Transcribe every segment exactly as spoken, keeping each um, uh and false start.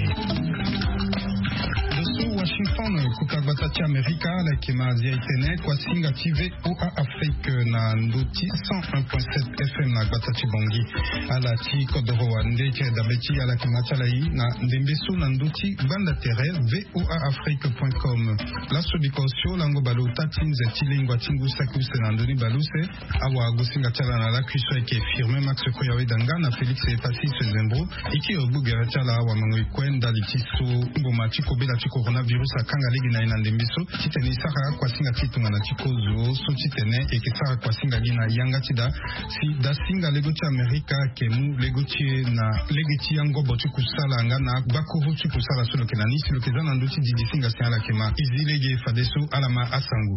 Washington kukagbatati Amerika la kimazi itene kwa singa tive O A Afrique na ndoti cent un point sept F M na gbatati bongi ala ti kodoro wande ke dabeti ala kimatala yi na ndembeso na ndoti banda terre V O A Afrique point com la sobikosio lango balu tatinze tilingwa tingu sakuse na ndoni baluse awa gusinga tala na la kuiswa ke firme Max Koyawe danga na Felix Patrice Zembro iki obugera tala wa mangwe kwenda litiso ngoma chiko bela chiko coronavirus akanga legi na inandembiso titeni saka kwa singa titunga na chikozo so titene eke saka kwa singa gina yanga tida si da singa legoti Amerika kemu legoti na legoti yango botu kusala nga na bako hutu kusala solo kenani silo kezana nduti didi singa siala kema izilege fadeso alama asangu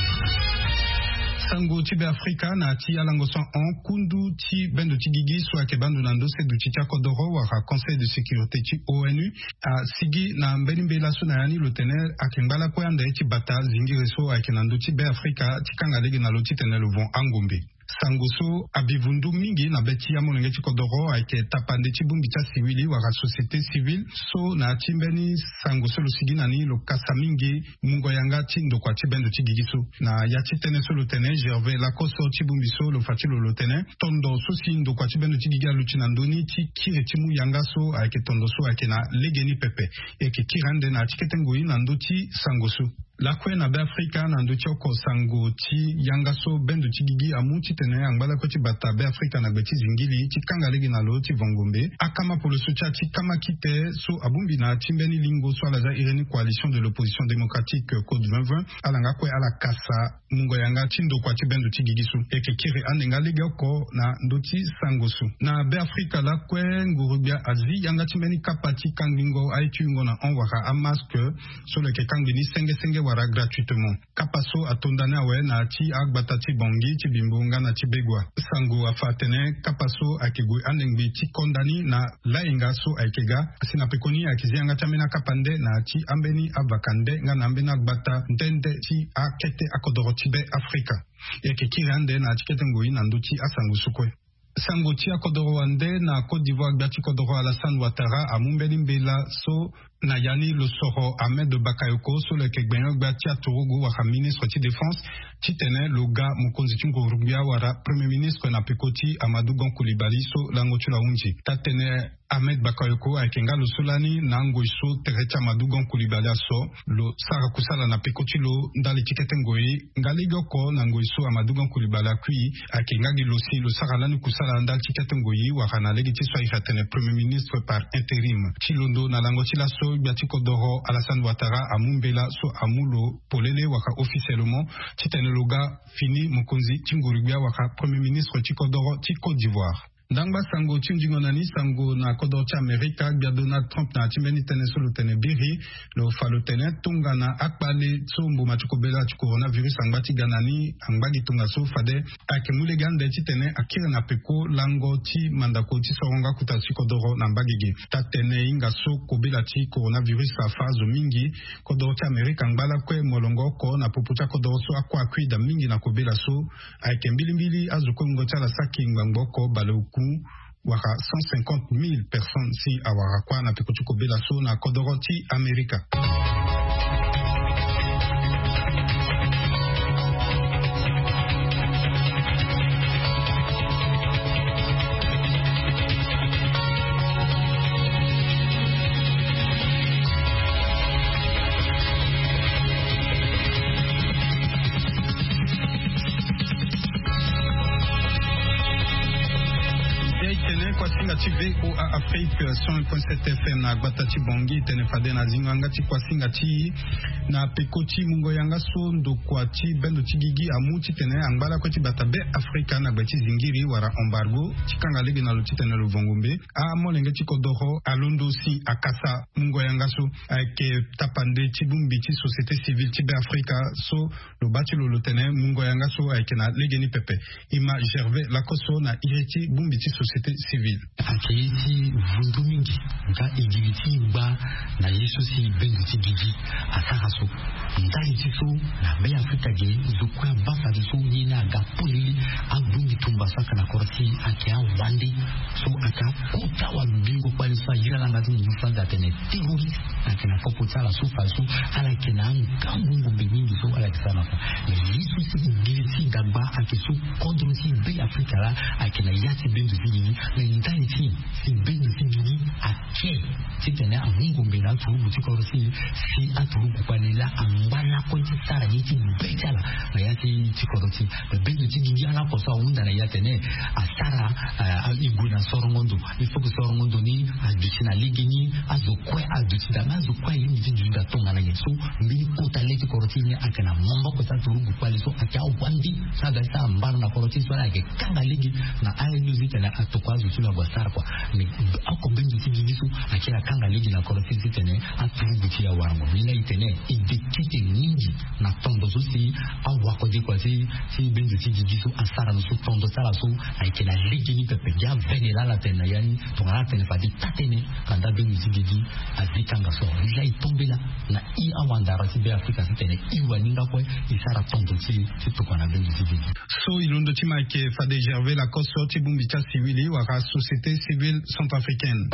Sango Tibe Afrika na ti alango son on kundu ti bendo ti gigi so ake bandu na ndose du ti kodoro waka Conseil de sécurité ti O N U a sigi na mbeni mbela so na yani lotener ake mbala kwa yanda eti bata zingi reso ake na ndo ti be Afrika ti kanga legi na lo ti tenel vont angombe. Sangoso abivundu mingi na beti ya molenge chikodoro aike tapande chibumbi cha siwili waka société civile so na chimbeni sangoso lusigi nani lo kasa mingi mungo yanga chindo kwa chibendo chigigiso na ya chitene so lotene Gervais lakoso chibumbi so lo fatilo lotene tondo so sindo kwa chibendo chigiga luchinandoni chi kire chimu yanga so aike tondo so aike na legeni pepe eke kirande na chiketengoi nando chi sangoso la kwe na be Afrika na ndochi oko sango chi yanga so bendo chigigi amuchi tene angbala ko chi bata be Afrika na beti zingili chi kanga legi na lo chi vongombe akama polo socha chi kama kite so abumbi na chimbeni lingo so ala za ireni coalition de l'opposition démocratique code vingt vingt alanga kwe ala kasa mungo yanga chindo kwa chi bendo chigigi so eke kire anenga legi oko na ndochi sango so na be Afrika la kwe ngurubia azi yanga chimbeni kapati kangingo aitungo na onwaka amaske so leke kangini senge senge wara gratuitement kapaso atondana we na ti agbatati bongi ti bimbunga na ti begwa sango afatene kapaso akigui anengbi ti kondani na lainga so aikega sina pekoni akizianga tamena kapande na ti ambeni avakande nga na ambena agbata ndende ti akete akodoro ti be Afrika yake kirande na tikete ngoi na nduti asango sukwe sango ti akodoro wande na Côte d'Ivoire gbati kodoro Alassane Ouattara amumbeli mbela so na yani lo soro Ahmed Bakayoko so le kegbenyo gbati atorogo waka ministre ti défense ti tene lo ga mokonzi ti ngorubia wara premier ministre na pekoti Amadou Gon Coulibaly so lango ti la unji ta tene Ahmed Bakayoko akenga lo solani na ngoi so tereti Amadou Gon Coulibaly so lo sara kusala na pekoti lo ndali tikete ngoi ngali goko na ngoi so Amadou Gon Coulibaly akui akenga gi lo si lo sara lani kusala ndali tikete ngoi waka na legi ti so ikatene premier ministre par intérim ti londo na lango ti la so biati kodoro Alassane Ouattara amumbela so amulo polele waka officiellement titene loga fini mokonzi tingurubia waka premier ministre ti kodoro ti Côte d'Ivoire ndangba sango tinjingo nani sango na kodoro ti Amerika bia Donald Trump na timbeni tene so lo tene biri lo falo tene tunga na akpale so mbuma ti kobela ti coronavirus angba ti ganani angba gi tunga so fade ake mule gande ti tene akire na peko lango ti mandako ti soronga kuta ti kodoro na mbagigi ta tene inga so kobela ti coronavirus sa fazo mingi kodoro ti Amerika angbala kwe molongo ko na popo ti kodoro so akwa kwida mingi na kobela so ake mbilimbili azuko ngo ti ala saki ngbangbo balo waka cent cinquante mille personnes si awara kwa na peko tuko bela so na kodoro ti Amerika. V O A Afrique cent un point sept F M na gbatati bongi tene fade na zinganga ti kwa singa ti na pekoti mungo yanga so ndo kwa ti bendo ti gigi amuti tene angbala kwa ti batabe Afrika na gbati zingiri wara embargo ti kanga legi na lo ti tene lo vongombe a molenge ti kodoro alondo si akasa mungo yanga so ake tapande ti bumbi ti société civile ti be Afrika so lo bati lo lo tene mungo yanga so ake na legeni pepe ima Gervais lakoso na ireti bumbi ti société civile Akeiti vundu mingi nga igibiti ba na ye yiso si bendu tigigi asaraso ndali tiso na be Afrika ge zukwa bafa diso yina ga poli abungi tumba saka na korti akia wandi so aka kota wa bingo kwa lisa yira la ngati yufanda tene terrorist akina popo tsala so faso ala kina ngambo beningi so ala kisana fa yiso si ngilisi ngamba akiso kodro si be Afrika la akina yati bendu tigigi na ndali ti si bendu tigigi ake titene amungu mbena turubu tikorosi si aturubu kwa nila ambala kwa sara yiti betala na yati tikorosi bendu tigigi ala kosa unda na yatene asara iguna sorongondo ifoku sorongondo ni aduchina ligini azokwe aduchida mazokwe yimi jinda tonga na yeso mbili kota leti koroti ni akana mombo kota turubu kwa liso akia wandi saga sa mbana na koroti so ake kanga ligi na ayi nuzita na atokwazo tuna bwasara kwa ni ako bendu tigigi so akia kanga ligi na koroti zitene aturubu kia warango mina itene idekite ningi na tondo so si awako di kwa si si bendu tigigi so asara no so tondo sala so aikena ligi ni pepe ya vene la la tena yani tongala tena fadi tatene kanda bendu tigigi azikanga so ila itombela na i awandara si be Afrika sitene iwa ninga kwa isara tondo si si tukwana bendu tigigi so ilondo tima ke Fadé Gervais la koso tibumbicha civili wa société civile centrafricaine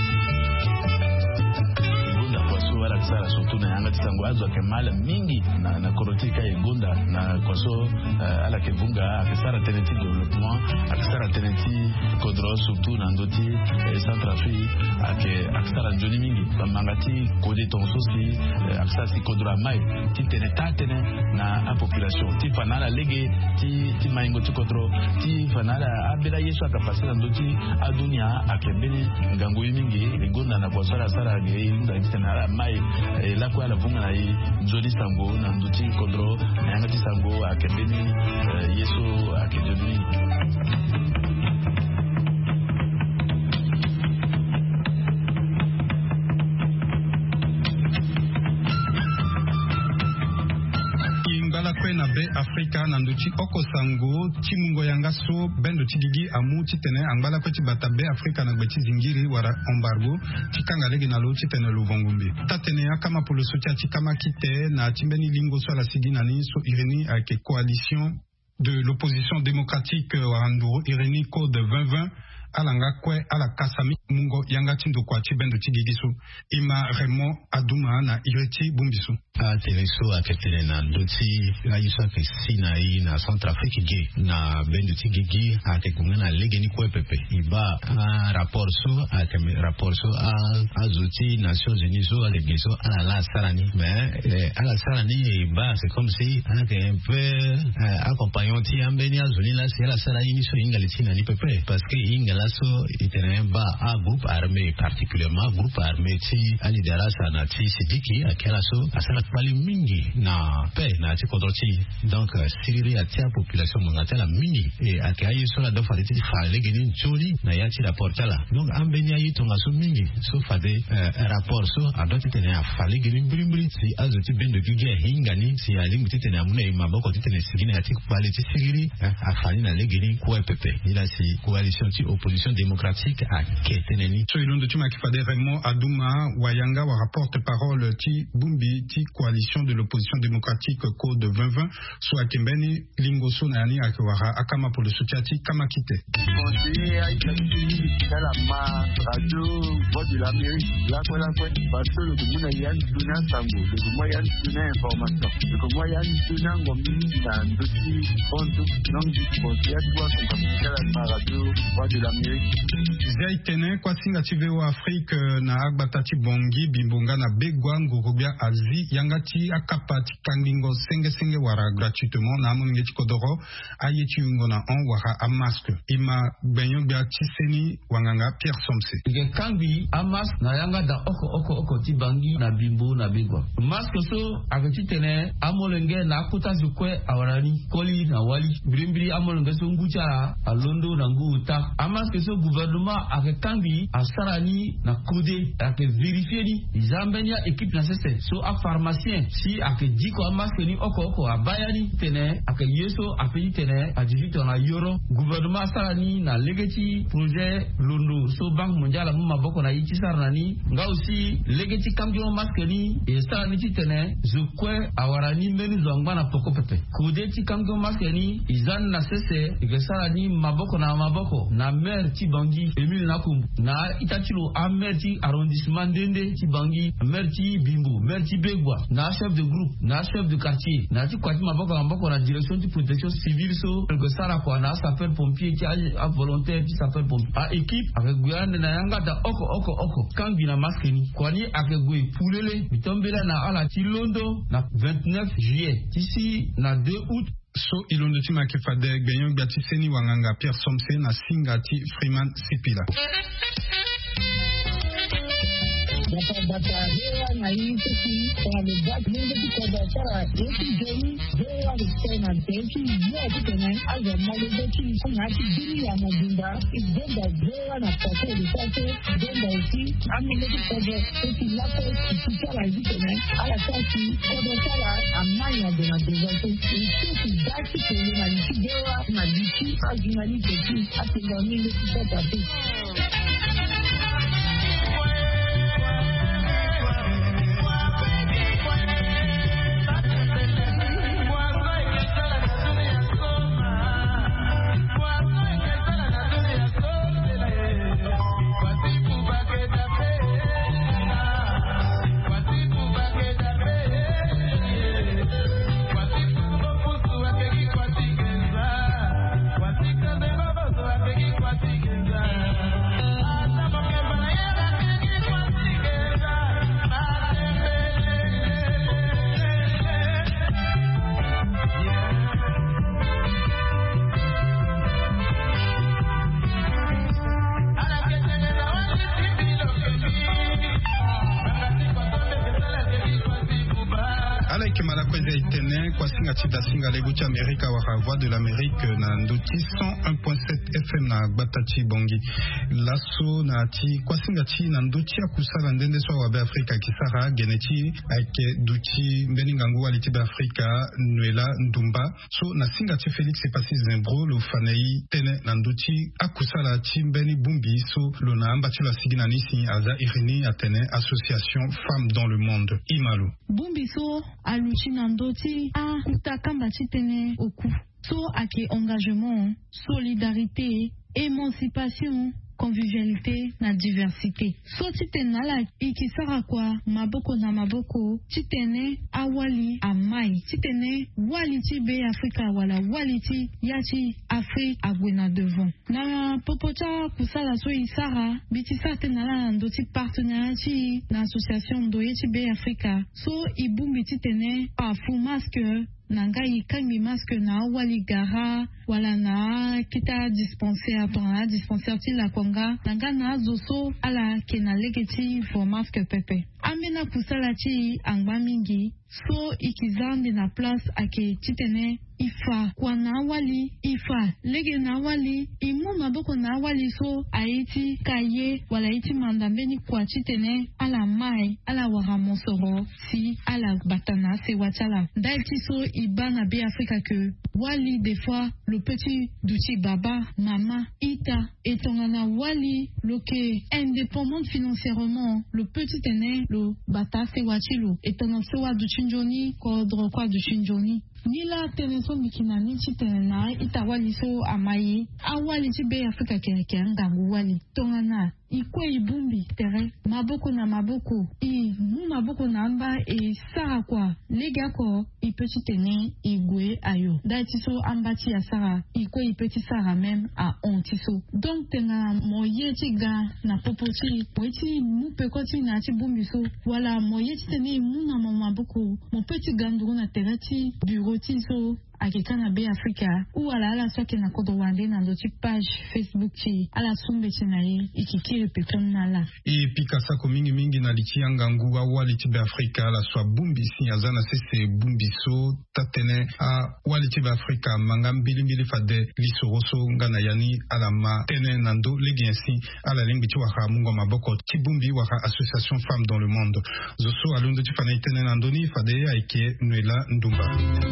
wala kisara surtout na yanga tisango azo kemala mingi na na korotika egonda na koso uh, ala kevunga akisara teneti development akisara teneti kodro surtout na ndoti eh, Centrafrique ake akisara njoni mingi bamangati kode tonso si eh, akisara si kodro mai ti teneta tene na a population ti fanala lege ti ti maingo ti kodro ti fanala abela yesu akapasela ndoti adunia akembele ngango mingi egonda na kosa sara ge nda tena mai la kwa la vunga na yi nzoli sango na nduti kodro na yanga ti sango akembeni yesu akedoni na be Afrika na nduchi oko sango chimungo yanga so bendo tigigi amu chitene angala ko chibata be Afrika na gbechi zingiri wara embargo chikanga legi na lo chitene luvongumbi tatene akama poloso cha chikama kite na chimbeni lingo so la sigina ni so Irénie avec coalition de l'opposition démocratique waranduro Irénie code vingt vingt alanga kwe ala kasami mungo yanga tindo kwa chibendo tigigisu ima Raymond Aduma na Ireti Bumbisu a teleso aketele na ndoti ayiso ke sinai na Centrafrique ge na bendo tigigi akekungana legeni kwe pepe iba a rapport so akeme rapport so a azuti Nations Unies so alegeso ala la sarani mais eh, ala sarani iba c'est comme si un peu accompagnant ti ambeni azuni la c'est la sarani so ingalitina ni pepe parce que ingala so itene ba a groupe armé particulièrement groupe armé ti ani darasa na ti sidiki akela so asala pali mingi na pe na ti kodroti donc siriri atia population mongatela mingi et akayi so la dofa ti fale geni joli na yati rapport la donc ambeni ayi tonga so mingi so fade rapport so adoti tene afale geni brimbri si azoti bendo gige hingani si ali mutitene amuna imaboko titene sigine ati pali ti siriri afali na legeni ko pepe ila si coalition ti opposition démocratique à Keteneni. So ilondo tuma kifade Raymond Aduma wayanga wa rapporte parole ti Bumbi ti coalition de l'opposition démocratique code vingt vingt so akembeni lingo so na yani akwara akama pour le soutien ti kama kite. Conseiller Aïkati Kalama radio voix de l'Amérique la quoi la quoi parce que le monde y a une donnée sango le moyen de donner information le moyen de donner ngombi na ndoti bonto non du conseiller toi comme Kalama radio voix de l'Amérique. Zai tene kwa singa chivewa Afrique na agbatati bongi bimbonga na begwa ngurubia azi yangati akapati kandingo senge senge wara gratuitement na amonge chikodoro ayeti yungo na on wara a masque ima benyo bia tiseni wanganga Pierre Somse ge kangi a masque na yanga da oko oko oko ti bangi na bimbo na begwa masque so akati tene amolenge na kuta zukwe awarani koli na wali brimbri amolenge so ngucha alondo na nguta a masque so gouvernement avec kangi a sarani na kode avec vérifier ni zambenia équipe na sese so a pharmacie pharmacien si ake diko amaske ni oko oko abayani tene ake yeso apeyi tene a dix-huit on a yoro gouvernement sara ni na legeti projet londo so banque mondiale mu maboko na yichi sara nani nga aussi legeti kamjo maske ni e sara ni tene zukwe awarani meni zongba na poko pepe kodeti kamjo maske ni izan na sese e sara ni maboko na maboko na maire ti bangi Emile Nakum na itachilo a maire ti arrondissement Dende ti bangi maire ti Bimbo maire ti Begwa na chef de groupe na chef de quartier na ti kwati maboko na maboko na direction de protection civile so que sara kwa na sapeur pompier qui a volontaire ti sapeur pompier a équipe avec guyane na yanga da oko oko oko kangi na masque ni kwani avec gui poulele bitombela na ala ti Londo na vingt-neuf juillet ici na deux août. So ilondo ti makefade gbenyon biati seni wanganga Pierre Somse na singati Freeman Sipila. Bata bata hewa na yinti ki kwa le bat mungu ki kwa bata yeti jeni hewa le tena teki ya ki tena aza male deki kuna ki dini ya mobimba idenda hewa na pako le pako denda usi amile ki kwa teki lako kisala hivi tena ala kasi kwa bata amanya de na dezato isi daki kwenye na niki hewa na niki azina ni teki atenda mingi kwa bata. Singa singa leguti Amerika waka voix de l'Amérique na ndoti cent un point sept F M na Gbatachi Bongi lasso na ti kwa singa ti na ndoti akusala ndende so wa Afrika kisara geneti ake duti mbeningangu waliti ba Afrika Nuela Ndumba so na singa ti Félix Epasi Zembro lo fanei tene na ndoti akusala ti mbeni bumbi so lo na ambati la sigina nisi aza irini atene association femmes dans le monde Imalo bumbi so aluchi na ndoti a kutakamba titene oku so ake engagement solidarité émancipation convivialité na diversité so titene ala ikisara kwa maboko na maboko titene awali amai titene wali ti be Afrika wala wali ti yati Afrique agwena devant na popota kusala so isara bitisa tena la ndoti partenariat na association ndoye ti be Afrika so ibumbi titene a fu masque nanga ikangi masque na wali gara wala na kita dispensaire to na dispensaire ti la konga nanga na zoso ala kena legeti for masque pepe amena kusala ti angba mingi so ikizande na place ake titene ifa kwa na wali ifa lege na wali imu maboko na wali so aiti kaye wala iti mandambeni kwa titene ala mai ala waramonsoro si ala batana se wachala dalti so ibana be Afrika que wali des fois le petit douti baba mama ita etongana wali loke indépendante financièrement le petit ene lo bata se wachilo etongana se wa duchinjoni kodro kwa duchinjoni nila teneso mikinani chitena ita wali so amayi awali chibe Afrika kene kanga wali tongana ikwe ibumbi tere maboko na maboko i mu maboko na amba e sara kwa lega ko ipeti tene igwe ayo dati so amba ti ya sara ikwe ipeti sara même a onti so donc tena moye ti ga na popoti poeti mu pekoti na ti bumbi so wala moye ti tene mu na maboko mo peti ganduru na tere ti bureau ti so akikana be Afrika ou ala ala soke na kodo wande na ndoti page Facebook chi ala sumbe chinaye ikikiri peton nala e pikasa ko mingi mingi na lichianga nguwa wali tibe Afrika la swa bumbi si azana sese bumbi so tatene a wali tibe Afrika manga mbili mbili fade lisoroso ngana yani ala ma tene nando legiensi ala lingi chi waka mungo maboko tibumbi waka association femmes dans le monde zoso alundo chi fana tene nando ni fade aike Nuela Ndumba.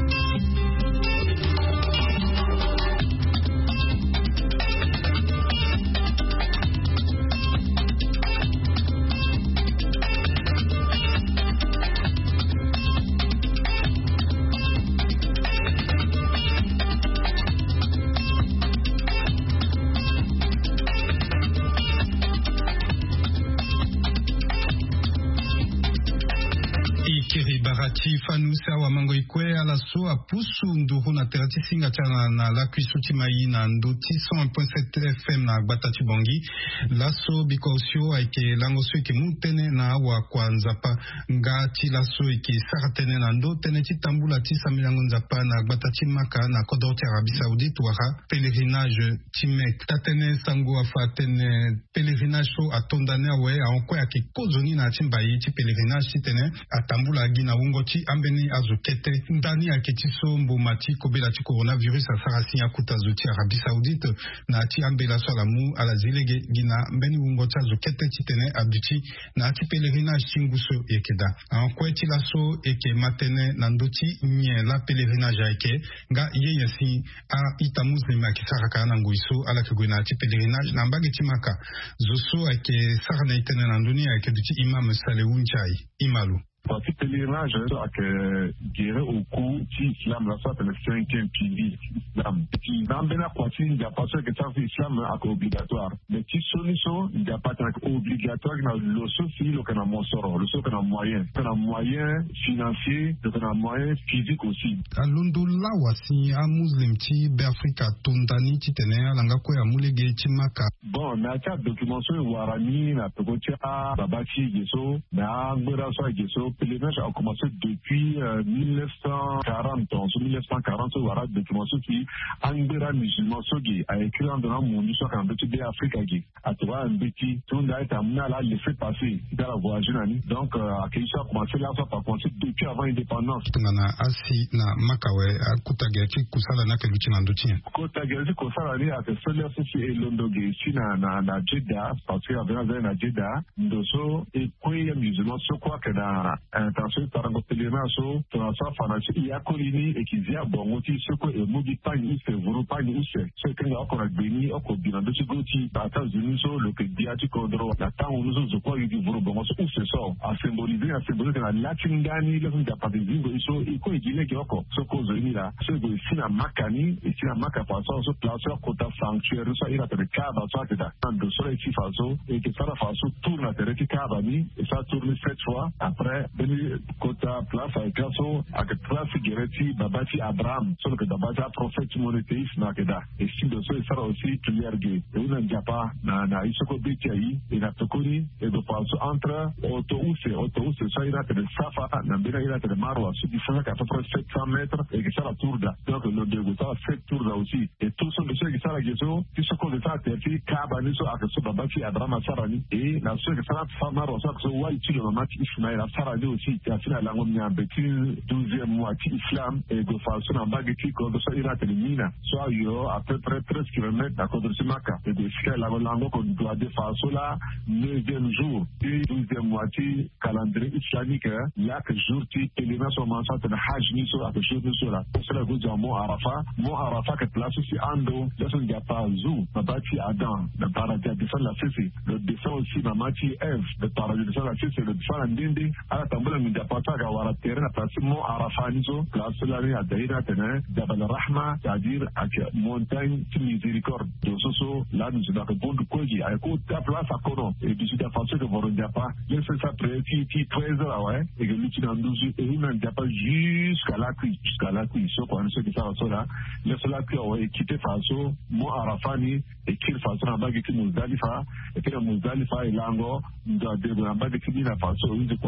Barati Fanusa wa mango ikwe ala so apusu nduru na terati singa chana na la kuisuti mai na ndoti cent un point sept F M na Batati Bongi laso bikosio aike langoso ike mutene na wa kwa nzapa nga ti laso ike saratene na ndo tene ti tambula ti samilango nzapa na Batati Maka na Kodorti Arabie Saoudite wara pèlerinage timek tatene sango afa tene pèlerinage so atondane awe aonko yake kozoni na timbayi ti pèlerinage ti tene atambula gina ungoti ambeni azokete ndani aketiso mbomati kobela ti coronavirus asarasi akuta zuti Arabie Saoudite na ti ambela salamu ala zilege gina mbeni ungoti azokete ti tene aduti na ti pèlerinage tinguso ekeda ankwe ti laso eke matene na ndoti nye la pèlerinage eke nga yeyensi a ita muslim akisaraka na nguiso ala kegwe na ti pèlerinage na mbage ti maka zoso ake sarana itene na ndoni ake duti imam Salehou Ndiaye imalu. Parce que pèlerinage avec guerre au cou qui islam la soit le cinquième pilier islam. Qui dans bena kwati il y a pas que ça islam est obligatoire. Mais qui solution il y a pas obligatoire na le sofi le kana monsoro, le sofi kana moyen, kana moyen financier, le kana moyen physique aussi. Alondo la wasi a muslim ti be Afrika tondani ti tene alanga ko ya mulege ti maka. Bon, na ta documentation warani na pegotia babati geso na ngora so geso. Le pèlerinage a commencé depuis euh, mille neuf cent quarante. En mille neuf cent quarante, il y a des documents qui Angbera musulman sogi a écrit en donnant mon histoire en petit de Afrique à toi un petit tout le monde a amené à la laisser passer dans la voyage donc à qui ça a commencé là ça a commencé depuis avant l'indépendance. Tungana asi na makawe akutageti kusala na keluchi na ndochi. Kutageti kusala ni ake sole sisi elondoge si na na na Jeddah parce que avait na Jeddah ndoso e kwe musulman so kwa que na intention par un pèlerinage so transa fanachi ya kolini ekizia bongoti soko e mudi pani ise vuru pani ise so kenga okora beni okobina ndochi goti ata zuniso lo ke diati kodro na tango nuzo zokwa yidi vuru bongoso use so a symboliser a symboliser na latin gani le nda padezingo iso iko igile ke oko soko zoni la so go sina makani e sina maka faso so place kota sanctuaire so ira te kaba so akeda ndo so e faso e ke sara faso tourne te reti kaba ni et ça tourne sept fois après beni kota place a kaso ak place gereti babati Abraham so que babati prophète monothéiste na keda et si do so e sara aussi tuliarge e una njapa na na isoko beti ai e na tokoni e do faso entre auto use auto use so ira te safa na bena ira te marwa so di fona ka à peu près sept cents mètres et que ça la tour da donc le de ça sept tours là aussi et tout ce monsieur qui ça la geso qui se cause ça te fi kaba ni so ak so babati Abraham sarani et na so que ça la fama ro so que so wai ti le mamati Ismaël sarani aussi qui a fini la ngom nya beti douzième mois ti islam et do faso na bageti ko so ira te mina so yo à peu près treize kilomètres à côté de Maka et de ce la langue qu'on doit de faso là neuvième jour et douzième mois ti calendrier islamique là que jour ti pèlerinage so man sa te hajj ni so ak jour ni so la so la go jamo arafa mo arafa que place si ando là so dia pa zu babati Adam le paradis de la sisi le descend aussi mamati Ève le paradis de la sisi le descend ndindi ala tambula mi dia pa ta ga wara terre na place mo arafa ni so place la ni adaira tena Jabal Rahma c'est-à-dire ak montagne de miséricorde de so so là nous da bon koji ay ko ta place à kono et du sud affaire de vorondia pa il fait ça près ti ti treize heures ouais et que lui dans douze et il n'a pas jusqu'à la cuisse jusqu'à la cuisse so quand ce qui ça so là le cela que ouais quitter faso mo arafani et qu'il faso na bagi ki muzdalifa et que muzdalifa ilango ndo de na bagi ki na faso une de quoi tanga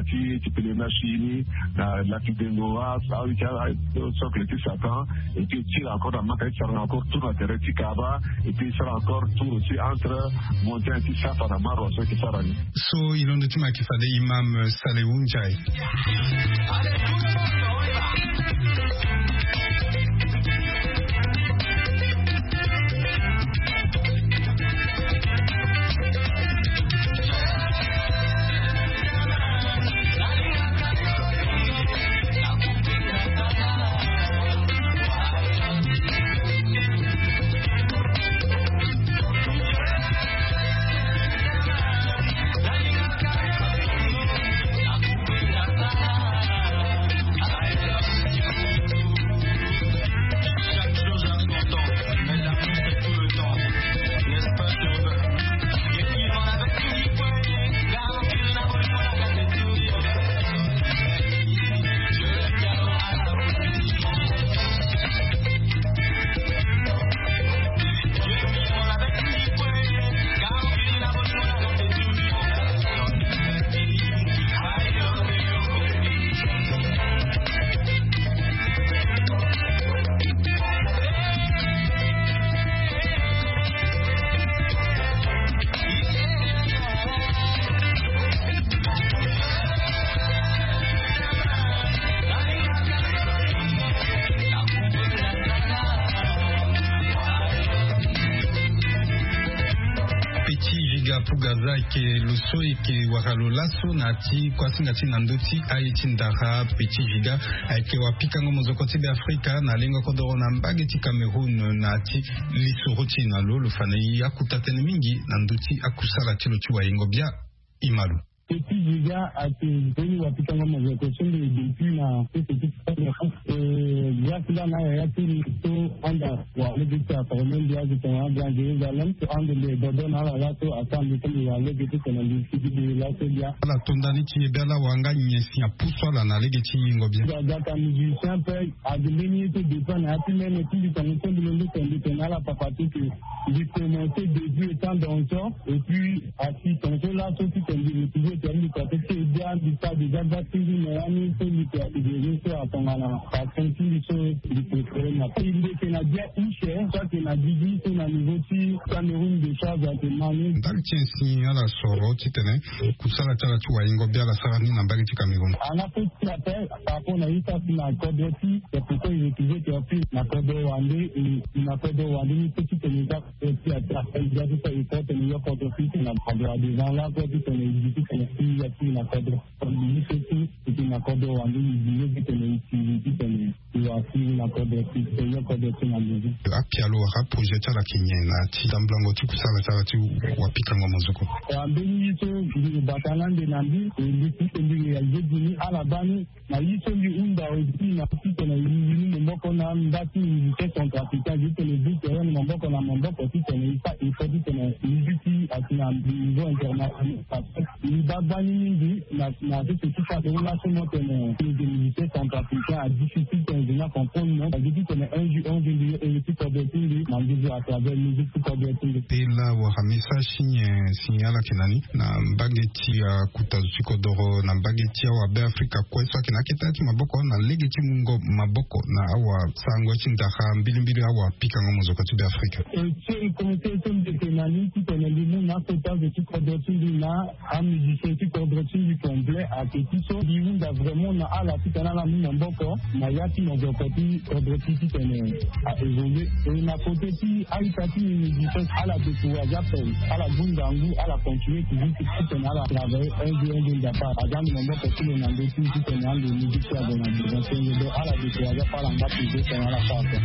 ti ti pele na chini na la qui dengoa ça il y a so que tu satan et puis tu encore dans ma tête ça encore tout na terre ti kaba et puis ça encore tout aussi entre monter un petit safa na maro so qui ça rani so ilondo tuma kifade imam Salehou Ndiaye. Pugaza ke luso ke wakalola so nati kwa singati nandoti aiti ndara petit giga ke wapika ngo mozokoti be Afrika na lengo kodoro na mbageti Cameroon nati lisoroti na lo lo fanayi akutatene mingi nandoti akusala tilo chiwa ingo bia imalu petit giga ati boni wapika ngo mozokoti depuis na petit euh grâce na ya tiri to anda wa lebita parlement dia de ton bien Jérusalem to anda le dodo na la to atandi to ya lebita to na lisi de la to dia la tondani ti bela wanga nyesi apuso la na legeti ngo bia da da musicien simple admini to dépend na ti mene ti di ton to le to to na la papa ti di commencer début étant dans ça et puis assis ton to la to ti ton di ti je termine ko te dia di ta di da da ti ni na ni to ni te di je to atongana senti so di préféré na il que na dia iche ça que na didi to na niveau ti Cameroun de charge à demander dans tiensi ala soro ti tene kusala tala tu wa ingo bia la sarani na mbagi ti Cameroun ana petit appel par rapport na ita na kodoti c'est pourquoi il utilisait que puis na kodo wande et na kodo wande ni petit tenida et puis après il y a tout ça il faut tenir kodoti na kodo des gens là pour tout tenir du tout tenir il y a puis na kodo ni petit et na kodo wande ni dit tenir qui tenir apialo waka projet ala kinyena ti damblango ti kusala tala ti wapika ngo mozoko ambeni yito ndi batalande nambi ndi ti ndi ya jeni ala bani na yito ndi unda oti na ti na yini mboko na ndati ndi te contracteur yito le but est na mboko na mboko ti na isa ifo ti na ndi atina niveau international ni babani ndi na na ti ti fa de la somo tene ndi militaire contracteur a difficulté de comprendre non ça dit qu'on est un jour on vient de petit coberture na ndizo à travers musique tout coberture pela wa hamisa shinye sinyala kinani na mbageti ya kutazuchi kodoro na mbageti ya wa be Afrika kweso kina kitati maboko na legeti mungo maboko na awa sangwa chindaka mbili mbili awa pika ngomo zokati be Afrika et c'est comme c'est comme de kenani qui connaît le na total de tout coberture na a musicien qui coberture complet à petit so di unda vraiment na ala kitana na mboko na yati no côté objectif tene a évolué et na côté ti aitati ni différence à la découverte appel à la bundangu à la continuer qui dit que tene à la travailler un jour un jour d'apa adam no mo ko tile na de ti ti tene en de musique à dans la donc à la découverte par la mba plus tene à la part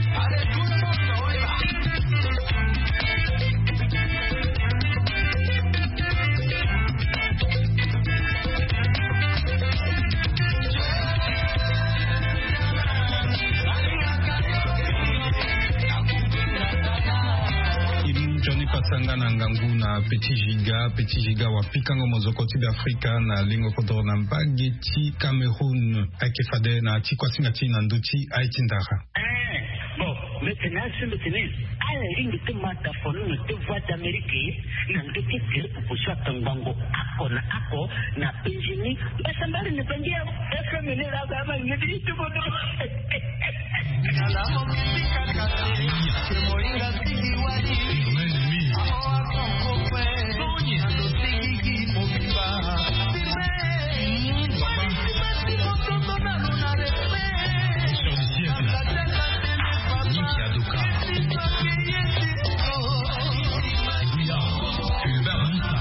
Sangana ngangu na petit giga petit giga wa pikango mozokoti be Afrika na lingo kodoro na mbageti Cameroun akefade na tikwa singati na nduti aitindaka eh bon maintenant c'est le tennis ala lingi te mata fonu te voix d'Amérique na nduti ke pour ça tangango ako na ako na penjini basamba Hali nipangia F M ni la kama ngidi tuko tu. Alamo mtika kasi, kemoinga sigi wadi. Aho akoko kwe, ando sigi ki mokiba. Sime, wali sime simo toto na luna refe. Sur le siècle, Nicky Adoka. Guya, Fulbert Moussa.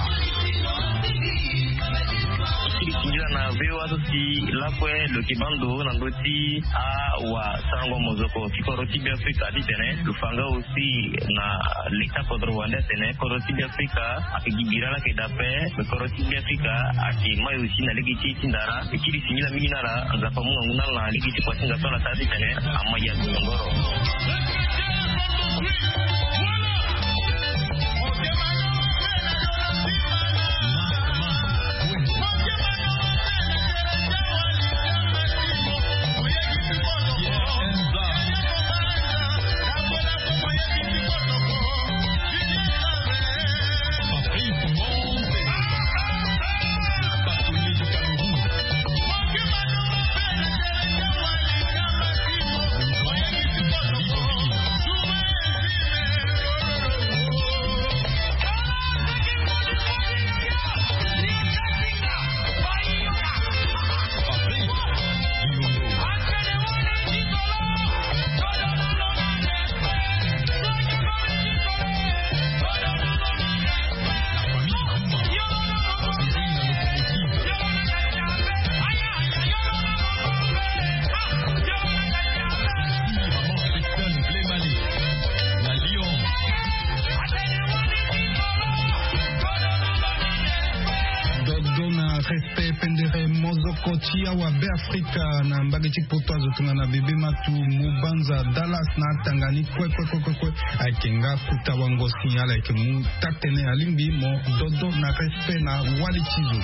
na vewa si lakwe lo kibando na ndoti a wa sango mozoko sikoroti bi Afrika ditene lufanga aussi na l'État kodrowanda tene koroti bi Afrika akigibira la kedape koroti bi Afrika akimai aussi na legiti tindara ikiri sinyila minara nzapa munga ngunala legiti kwa singa tola tadi tene amaya ngoro. Tia wa be Afrika na mbageti poto azotunga na bebe matu mubanza Dallas na Tangani kwe kwe kwe kwe kwe aikenga kuta wango sinyala ke mu tatene alimbi mo dodo na respect na wali chizu.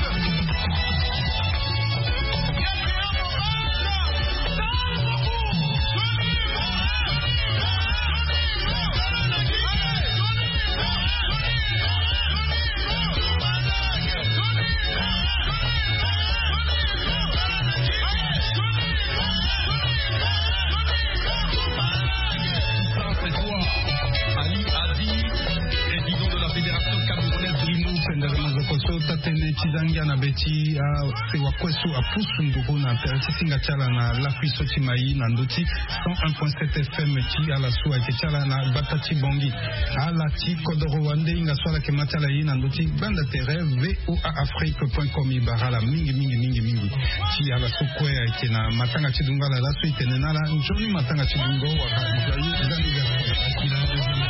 Chizangia na beti se wakweso apusu ndugu na teresi singa chala na lafi soti mai na ndoti cent un point sept F M ti ala suwa ke chala na batati bongi ala ti kodoro wande inga swala ke matala yi na ndoti banda tere voa afrique point com ibarala mingi mingi mingi mingi ti ala sukwe ke na matanga chidunga la la suite nenala njoni matanga chidungo waka mkayi zani gaso ila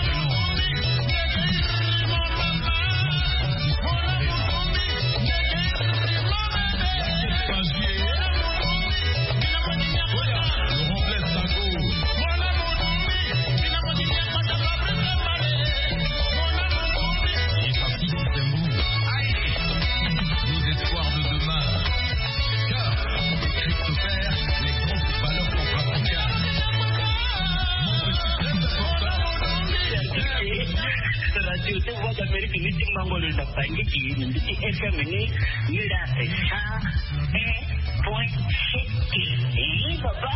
F M ni mira esa eh point sept papa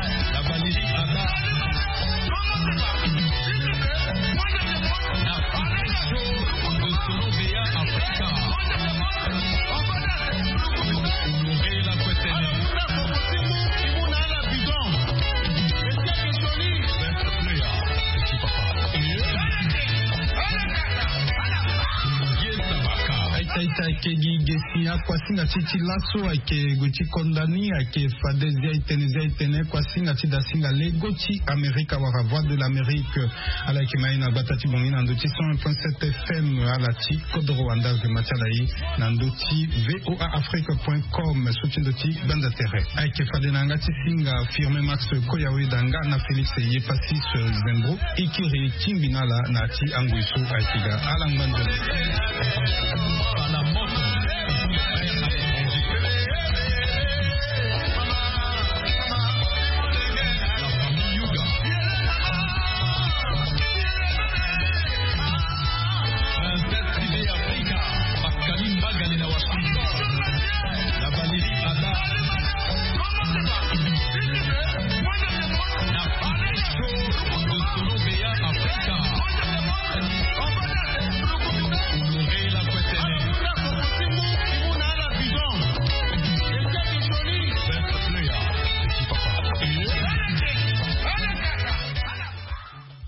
Now, ta kegi gesia kwa singa chichi laso ake gochi kondani ake fadezia itenezia itene kwa singa chida singa le gochi Amerika wara voix de l'Amérique ala kimaina batati bongina nduti cent un point sept F M ala ti Code Rwanda de Machalai nanduti v o a afrique point com soutien doti banda terre ake fadenanga ti singa firme Max Koyawe danga na Felix Yepasi Zembro ikiri kimbinala na ti anguisu aikiga ala ngando